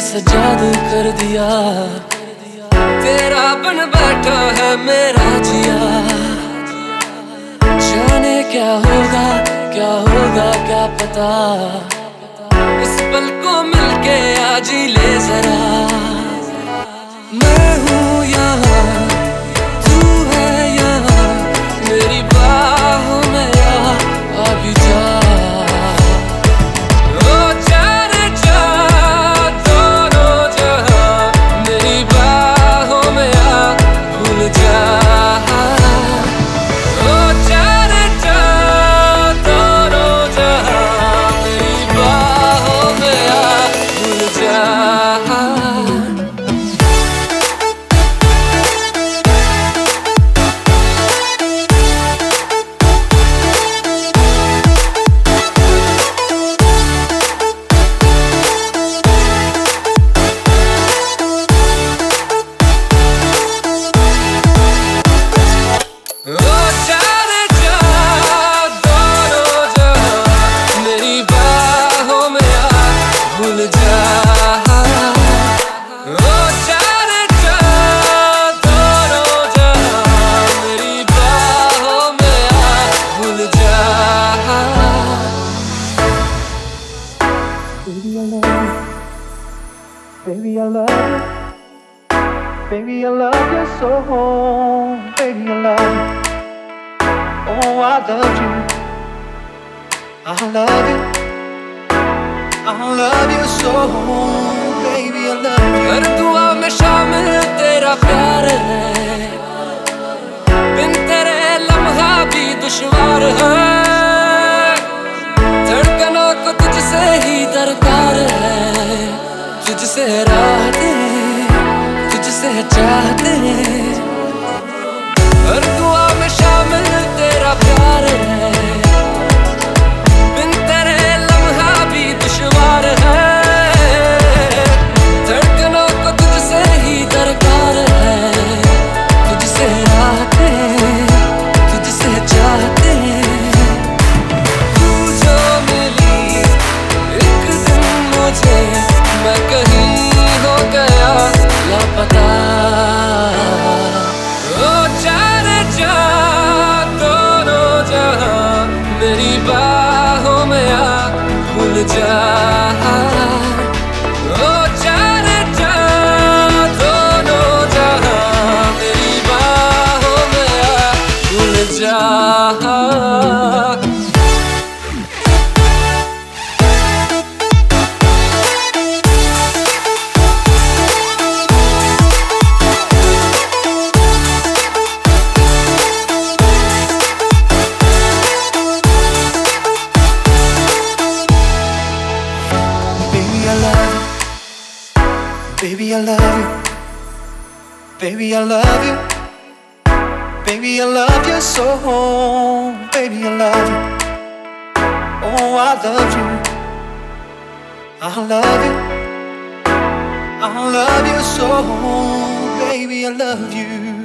से जादू कर दिया, तेरा बन बैठा है मेरा जिया। जाने क्या होगा क्या पता, इस पल को मिलके आज ही ले जरा। मैं हूँ यहाँ, तू है यहाँ, मेरी बाहों में आ भी जा। Baby, I love you. Baby, I love you so. Baby, I love you. Oh, I love you. I love you. I love you so. Baby, I love you. हर दुआ में शामिल तेरा प्यार है, बिन तेरे लम्हा भी दुश्वार है। धड़कनों को तुझसे ही दरकार है, तुझसे राहते, तुझसे चाहते। हर दुआ में शामिल तेरा प्यार है, बिन तेरे लम्हा भी दुश्वार है। धड़कनों को तुझसे ही दरकार है, तुझसे राहते, तुझसे चाहते। तू जो मिली एक दिन मुझे, मैं कहीं हो गया लापता। ओ जाने जा दोनों जहां, मेरी बाहों में आ भूल जा। ओ जाने जा दोनों जहां, मेरी बाहों में आ भूल जा। Baby, I love you. Baby, I love you. Baby, I love you so. Baby, I love you. Oh, I love you. I love you. I love you so. Baby, I love you.